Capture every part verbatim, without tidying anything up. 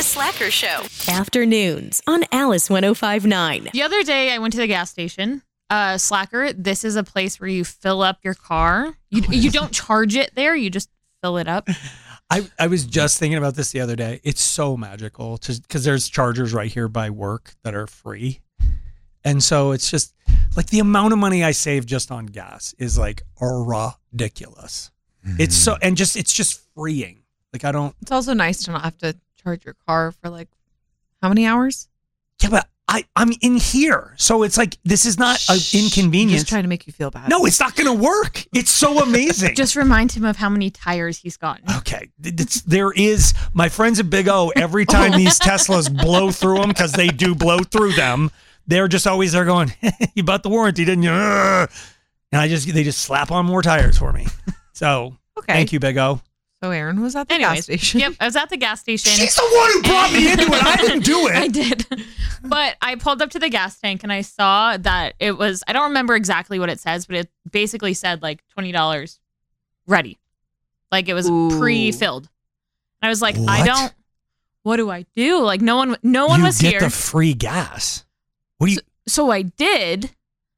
The Slacker Show. Afternoons on Alice one oh five point nine. The other day I went to the gas station. Uh, Slacker, this is a place where you fill up your car. You, you don't charge it there. You just fill it up. I, I was just thinking about this the other day. It's so magical because there's chargers right here by work that are free. And so it's just like the amount of money I save just on gas is like ridiculous. Mm-hmm. It's so, and just, it's just freeing. Like I don't. It's also nice to not have to charge your car for like how many hours? Yeah, but I, I'm in here. So it's like, this is not an inconvenience. Just trying to make you feel bad. No, it's not going to work. It's so amazing. Just remind him of how many tires he's gotten. Okay. It's, there is, my friends at Big O, every time these Teslas blow through them, because they do blow through them, they're just always there going, you bought the warranty, didn't you? And I just, they just slap on more tires for me. So okay. Thank you, Big O. So Aaron was at the Anyways, gas station. Yep, I was at the gas station. She's the one who brought me into it. I didn't do it. I did. But I pulled up to the gas tank and I saw that it was, I don't remember exactly what it says, but it basically said like twenty dollars ready. Like it was Ooh. pre-filled. And I was like, What? I don't, what do I do? Like no one, no one you was get here. the free gas. What do you? So, so I did.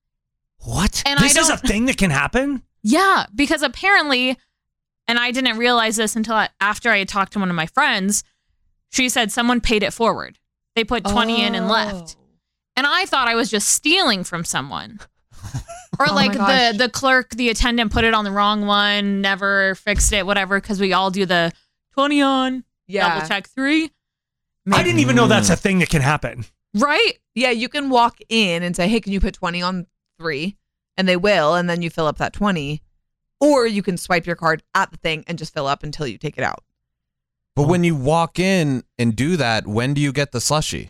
What? And this I is a don't- thing that can happen? Yeah, because apparently, and I didn't realize this until I, after I had talked to one of my friends, she said someone paid it forward. They put twenty in and left. And I thought I was just stealing from someone. Or Oh like my gosh. the, the clerk, the attendant put it on the wrong one, never fixed it, whatever, because we all do the twenty on, Yeah. double check three. I didn't even know that's a thing that can happen. Right? Yeah, you can walk in and say, hey, can you put twenty on three? And they will, and then you fill up that twenty. Or you can swipe your card at the thing and just fill up until you take it out. But when you walk in and do that, when do you get the slushie?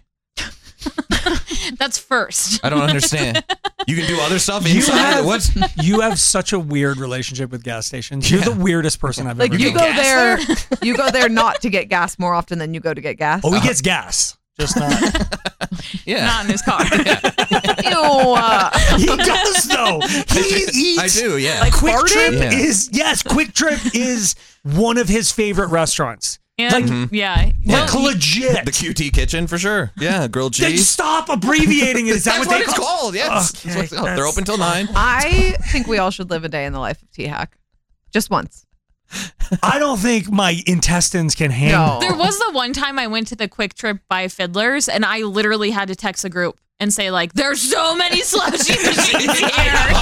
That's first. I don't understand. You can do other stuff You inside. have, What's you have such a weird relationship with gas stations. You're Yeah. the weirdest person I've Like ever you known. go get there, gas you go there not to get gas more often than you go to get gas. Oh, he gets gas. Just not. yeah? Not in his car. Ew, uh, He does though. He I eats. do. Yeah. Like Quick farting? Trip Yeah. is yes. Quick Trip is one of his favorite restaurants. And Like- yeah. Like Well, legit. The Q T kitchen for sure. Yeah, grilled Then cheese. stop abbreviating it. Is that That's what what they it's call? called. Yes. Okay, That's what- They're that's- open till nine. I think we all should live a day in the life of T-Hack. Just once. I don't think my intestines can handle. No. There was the one time I went to the Quick Trip by Fiddler's, and I literally had to text a group and say, like, there's so many slushy machines here.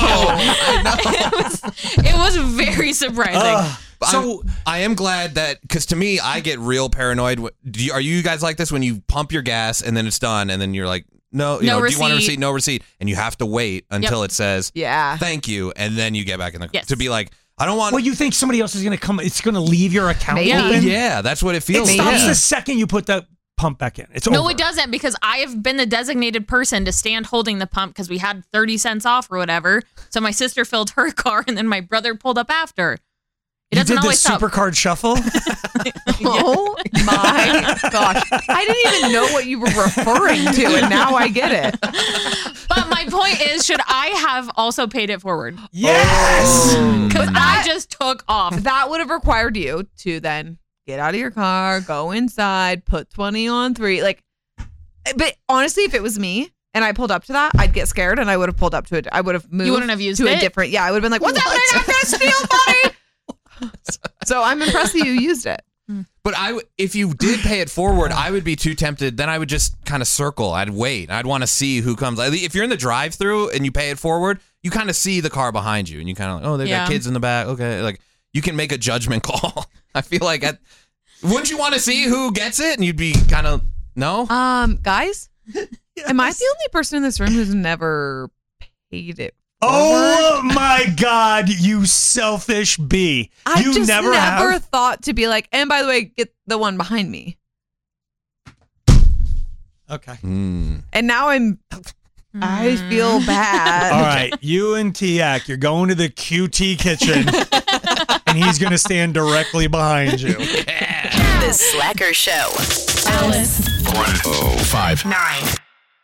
It was, it was very surprising. Ugh. But So- I'm, I am glad that, because to me, I get real paranoid. wh- Do you, are you guys like this when you pump your gas and then it's done and then you're like, no, you No know, do you want a receipt. receipt? No receipt. And you have to wait until it says, Yeah. thank you. And then you get back in the Yes. to be like, I don't want. Well, you think somebody else is going to come? It's going to leave your account Maybe. open? yeah, that's what it It feels stops like. the second you put the pump back in. It's No, over. it doesn't, because I have been the designated person to stand holding the pump because we had thirty cents off or whatever. So my sister filled her car, and then my brother pulled up after. It You doesn't did the always stop. supercard shuffle? Oh my gosh. I didn't even know what you were referring to, and now I get it. But my point is, should I have also paid it forward? Yes! Because I that- just took off. That would have required you to then get out of your car, go inside, put twenty on three. Like, but honestly, if it was me and I pulled up to that, I'd get scared and I would have pulled up to it. I would have moved. You wouldn't have used to a it? different. Yeah, I would have been like, "What's happening? I'm gonna steal money." So I'm impressed that you used it. But I, w- if you did pay it forward, I would be too tempted. Then I would just kind of circle. I'd wait. I'd want to see who comes. Like, if you're in the drive-through and you pay it forward, you kind of see the car behind you, and you kind of like, oh, they've Yeah. got kids in the back. Okay, like you can make a judgment call. I feel like, at, wouldn't you want to see who gets it? And you'd be kind of no. Um, guys, am I the only person in this room who's never paid it? Oh my God, you selfish bee. I you just never, never, have. thought to be like, and by the way, get the one behind me. Okay. Mm. And now I'm, I feel bad. All right. You and Tiak, you're going to the Q T kitchen, and he's going to stand directly behind you. The Slacker Show. Alice one oh five nine.